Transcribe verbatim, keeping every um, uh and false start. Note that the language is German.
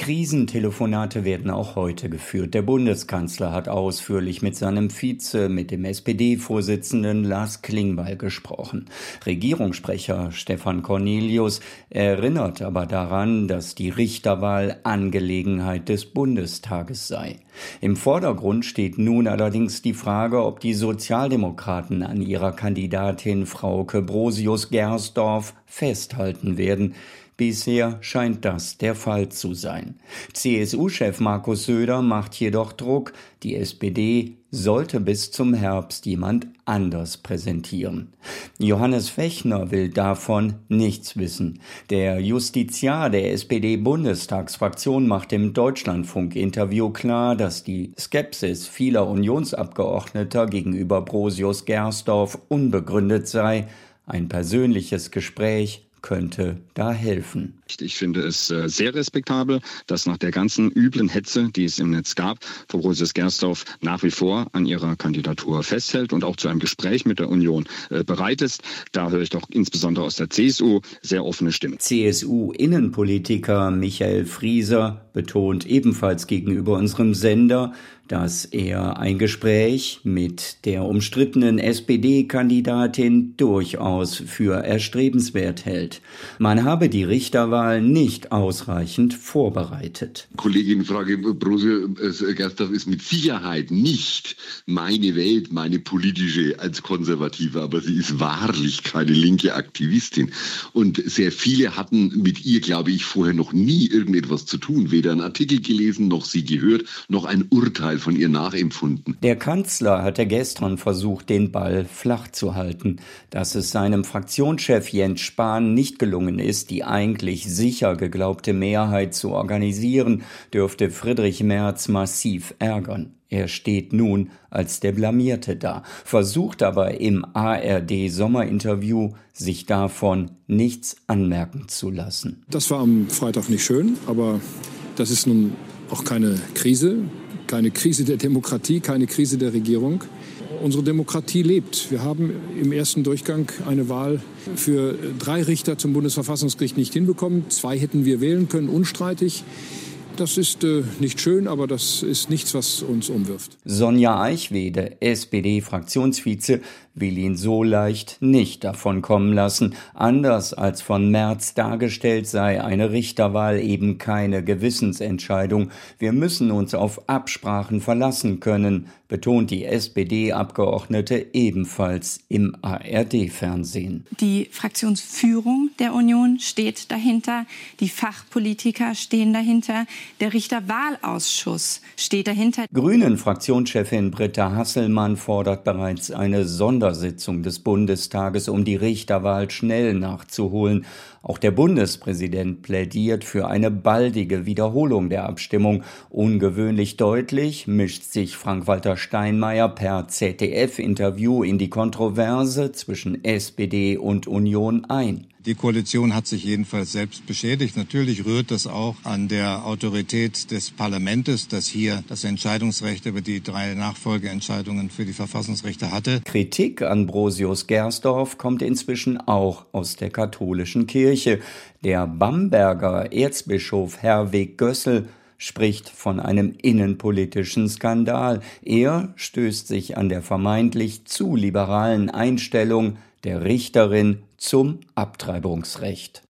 Krisentelefonate werden auch heute geführt. Der Bundeskanzler hat ausführlich mit seinem Vize, mit dem S P D-Vorsitzenden Lars Klingbeil gesprochen. Regierungssprecher Stefan Cornelius erinnert aber daran, dass die Richterwahl Angelegenheit des Bundestages sei. Im Vordergrund steht nun allerdings die Frage, ob die Sozialdemokraten an ihrer Kandidatin Frauke Brosius-Gersdorf festhalten werden. Bisher scheint das der Fall zu sein. C S U-Chef Markus Söder macht jedoch Druck. Die S P D sollte bis zum Herbst jemand anders präsentieren. Johannes Fechner will davon nichts wissen. Der Justiziar der S P D-Bundestagsfraktion macht im Deutschlandfunk-Interview klar, dass die Skepsis vieler Unionsabgeordneter gegenüber Brosius-Gersdorf unbegründet sei. Ein persönliches Gespräch könnte da helfen. Ich finde es äh, sehr respektabel, dass nach der ganzen üblen Hetze, die es im Netz gab, Frau Brosius-Gersdorf nach wie vor an ihrer Kandidatur festhält und auch zu einem Gespräch mit der Union äh, bereit ist. Da höre ich doch insbesondere aus der C S U sehr offene Stimmen. C S U-Innenpolitiker Michael Frieser betont ebenfalls gegenüber unserem Sender, dass er ein Gespräch mit der umstrittenen S P D-Kandidatin durchaus für erstrebenswert hält. Man habe die Richterwahl nicht ausreichend vorbereitet. Kollegin Frage Brosius-Gersdorf ist mit Sicherheit nicht meine Welt, meine politische als Konservative, aber sie ist wahrlich keine linke Aktivistin. Und sehr viele hatten mit ihr, glaube ich, vorher noch nie irgendetwas zu tun. Weder einen Artikel gelesen, noch sie gehört, noch ein Urteil von ihr nachempfunden. Der Kanzler hatte gestern versucht, den Ball flach zu halten. Dass es seinem Fraktionschef Jens Spahn nicht gelungen ist, die eigentlich sicher geglaubte Mehrheit zu organisieren, dürfte Friedrich Merz massiv ärgern. Er steht nun als der Blamierte da, versucht aber im A R D-Sommerinterview, sich davon nichts anmerken zu lassen. Das war am Freitag nicht schön, aber das ist nun auch keine Krise. Keine Krise der Demokratie, keine Krise der Regierung. Unsere Demokratie lebt. Wir haben im ersten Durchgang eine Wahl für drei Richter zum Bundesverfassungsgericht nicht hinbekommen. Zwei hätten wir wählen können, unstreitig. Das ist äh, nicht schön, aber das ist nichts, was uns umwirft. Sonja Eichwede, S P D-Fraktionsvize, will ihn so leicht nicht davon kommen lassen. Anders als von Merz dargestellt sei eine Richterwahl eben keine Gewissensentscheidung. Wir müssen uns auf Absprachen verlassen können, betont die S P D-Abgeordnete ebenfalls im A R D-Fernsehen. Die Fraktionsführung der Union steht dahinter, die Fachpolitiker stehen dahinter, der Richterwahlausschuss steht dahinter. Grünen-Fraktionschefin Britta Hasselmann fordert bereits eine Sondersitzung des Bundestages, um die Richterwahl schnell nachzuholen. Auch der Bundespräsident plädiert für eine baldige Wiederholung der Abstimmung. Ungewöhnlich deutlich mischt sich Frank-Walter Steinmeier per Z D F-Interview in die Kontroverse zwischen S P D und Union ein. Die Koalition hat sich jedenfalls selbst beschädigt. Natürlich rührt das auch an der Autorität des Parlaments, das hier das Entscheidungsrecht über die drei Nachfolgeentscheidungen für die Verfassungsrichter hatte. Kritik an Brosius-Gersdorf kommt inzwischen auch aus der katholischen Kirche. Der Bamberger Erzbischof Herweg Gössel spricht von einem innenpolitischen Skandal. Er stößt sich an der vermeintlich zu liberalen Einstellung der Richterin zum Abtreibungsrecht.